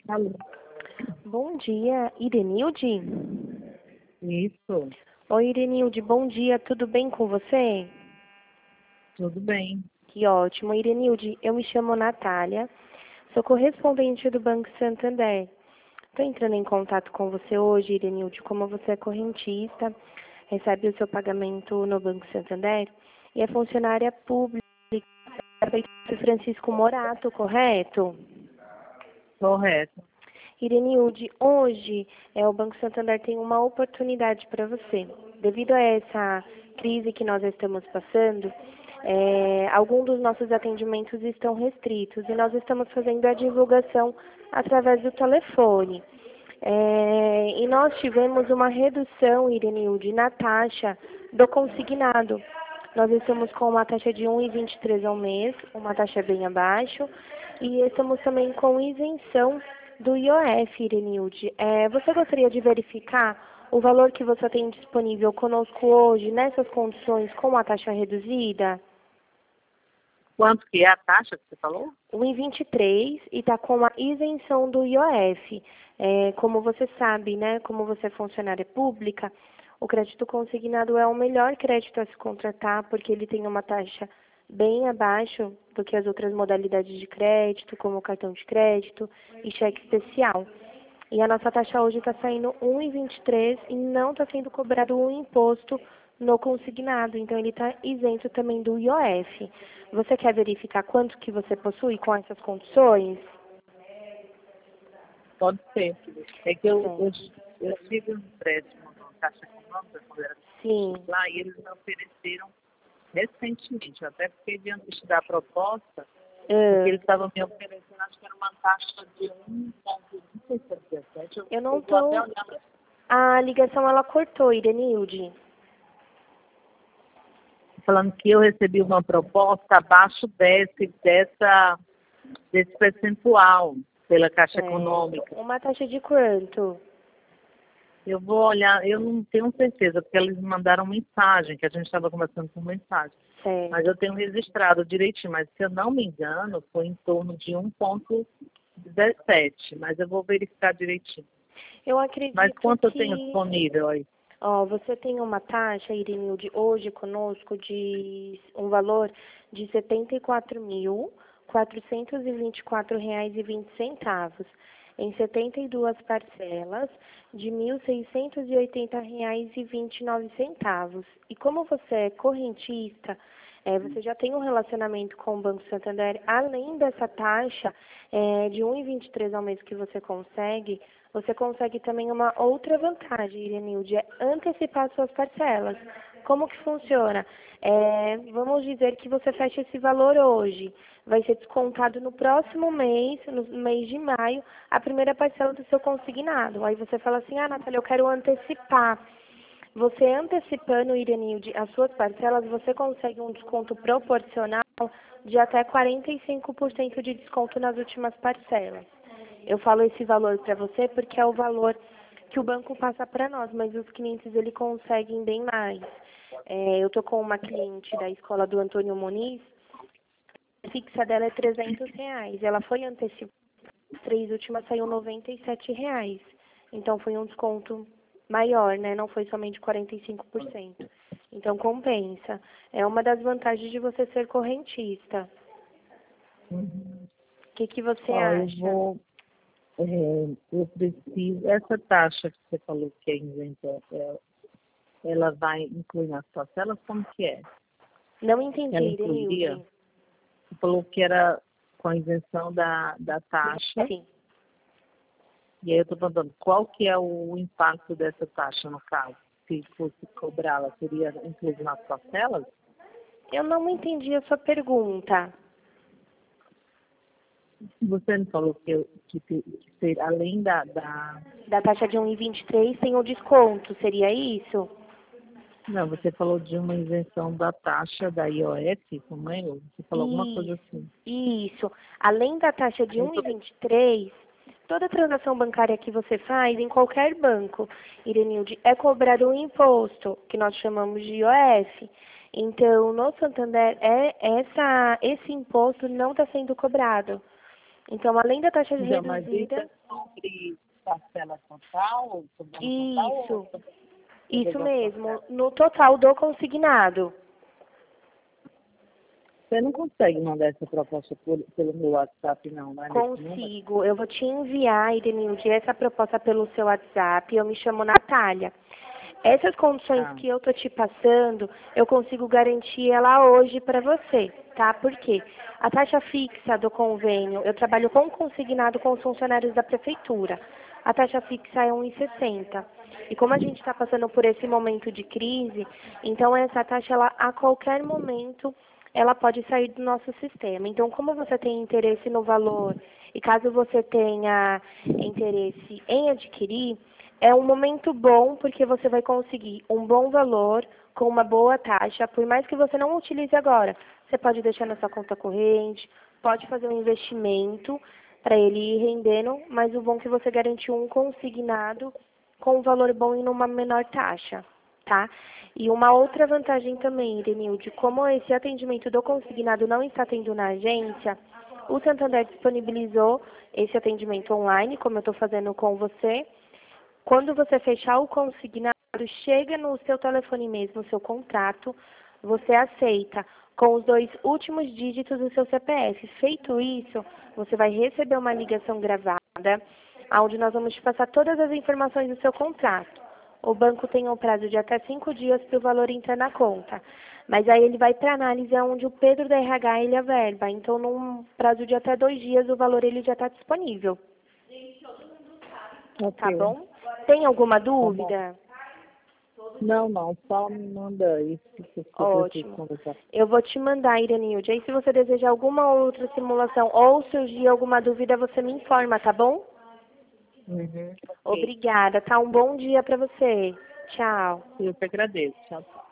Alô. Bom dia, Irenilde? Isso, Oi, Irenilde, bom dia, tudo bem com você? tudo bem. Que ótimo. Irenilde, eu me chamo Natália, sou correspondente do Banco Santander. Estou entrando em contato com você hoje, Irenilde, como você é correntista, recebe o seu pagamento no Banco Santander e é funcionária pública do Francisco Morato, correto? Correto. Irenilde, hoje o Banco Santander tem uma oportunidade para você. Devido a essa crise que nós estamos passando, alguns dos nossos atendimentos estão restritos e nós estamos fazendo a divulgação através do telefone. E nós tivemos uma redução, Irenilde, na taxa do consignado. Nós estamos com uma taxa de 1,23 ao mês, uma taxa bem abaixo, e estamos também com isenção do IOF, Irenilde. Você gostaria de verificar o valor que você tem disponível conosco hoje, nessas condições, com a taxa reduzida? Quanto que é a taxa que você falou? 1,23 e está com a isenção do IOF. Como você sabe, né, como você é funcionária pública, o crédito consignado é o melhor crédito a se contratar, porque ele tem uma taxa bem abaixo do que as outras modalidades de crédito, como cartão de crédito e cheque especial. E a nossa taxa hoje está saindo 1,23 e não está sendo cobrado um imposto no consignado, então ele está isento também do IOF. Você quer verificar quanto que você possui com essas condições? Pode ser. É que eu Sim. tive um empréstimo na Caixa Econômica quando era Sim. lá e eles me ofereceram recentemente. Eu até fiquei diante de estudar a proposta, porque eles estavam me oferecendo, acho que era uma taxa de 1,17. Eu não Eu vou até tô... olhar para A ligação ela cortou, Irenilde. falando que eu recebi uma proposta abaixo desse percentual pela Caixa Econômica. Uma taxa de quanto? Eu vou olhar, eu não tenho certeza, porque eles me mandaram mensagem, que a gente estava conversando por mensagem. Certo. Mas eu tenho registrado direitinho, mas se eu não me engano, foi em torno de 1,17, mas eu vou verificar direitinho. Eu acredito Mas quanto eu que... tenho disponível aí? Você tem uma taxa, Irenilde, hoje conosco de um valor de R$ 74.424,20 em 72 parcelas de R$ 1.680,29. E como você é correntista, você já tem um relacionamento com o Banco Santander, além dessa taxa de 1,23 ao mês que você consegue também uma outra vantagem, Irenilde, é antecipar suas parcelas. Como que funciona? Vamos dizer que você fecha esse valor hoje. Vai ser descontado no próximo mês, no mês de maio, a primeira parcela do seu consignado. Aí você fala assim, Natália, eu quero antecipar. Você antecipando, Irenilde, as suas parcelas, você consegue um desconto proporcional de até 45% de desconto nas últimas parcelas. Eu falo esse valor para você porque é o valor que o banco passa para nós, mas os clientes ele conseguem bem mais. Eu tô com uma cliente da escola do Antônio Muniz, a fixa dela é R$ 300. Ela foi antecipada, as 3 últimas saiu R$ 97. Então foi um desconto maior, né? Não foi somente 45%. Então compensa. É uma das vantagens de você ser correntista. O que você acha? Eu preciso, essa taxa que você falou que é isenta, ela vai incluir nas parcelas, como que é? Não entendi, Ela incluiria? Irenilde. Você falou que era com a isenção da taxa. Sim. E aí eu estou perguntando, qual que é o impacto dessa taxa, no caso? Se fosse cobrá-la, seria incluso nas parcelas? Eu não entendi a sua pergunta. Você não falou que ser, além da... Da taxa de 1,23 tem o desconto, seria isso? Não, você falou de uma isenção da taxa da IOF, como é? Você falou alguma coisa assim. Isso. Além da taxa de 1,23, toda transação bancária que você faz em qualquer banco, Irenilde, é cobrado um imposto, que nós chamamos de IOF. Então, no Santander, esse imposto não está sendo cobrado. Então, além da taxa Então, mas isso reduzida... sobre parcela total, ou sobre Isso. total, Isso mesmo, no total do consignado. Você não consegue mandar essa proposta pelo meu WhatsApp, não, né? Consigo. Eu vou te enviar, Irenilde, essa proposta pelo seu WhatsApp. Eu me chamo Natália. Essas condições que eu tô te passando, eu consigo garantir ela hoje para você, tá? Por quê? A taxa fixa do convênio, eu trabalho com consignado com os funcionários da prefeitura. A taxa fixa é 1,60. E como a gente está passando por esse momento de crise, então essa taxa, ela, a qualquer momento, ela pode sair do nosso sistema. Então, como você tem interesse no valor e caso você tenha interesse em adquirir, é um momento bom porque você vai conseguir um bom valor com uma boa taxa, por mais que você não utilize agora. Você pode deixar na sua conta corrente, pode fazer um investimento para ele ir rendendo, mas o bom é que você garantiu um consignado com um valor bom e numa menor taxa, tá? E uma outra vantagem também, Irenilde, como esse atendimento do consignado não está tendo na agência, o Santander disponibilizou esse atendimento online, como eu estou fazendo com você. Quando você fechar o consignado, chega no seu telefone mesmo, no seu contrato, você aceita com os 2 últimos dígitos do seu CPF. Feito isso, você vai receber uma ligação gravada, onde nós vamos te passar todas as informações do seu contrato. O banco tem um prazo de até 5 dias para o valor entrar na conta. Mas aí ele vai para análise onde o Pedro da RH ele averba. Então, num prazo de até 2 dias, o valor ele já está disponível. Tá bom? Tem alguma dúvida? Não, só me manda isso. Ótimo. Eu vou te mandar, Irenilde. Aí, se você desejar alguma outra simulação ou surgir alguma dúvida, você me informa, tá bom? Okay. Obrigada, tá? Um bom dia para você. Tchau. Eu que agradeço. Tchau.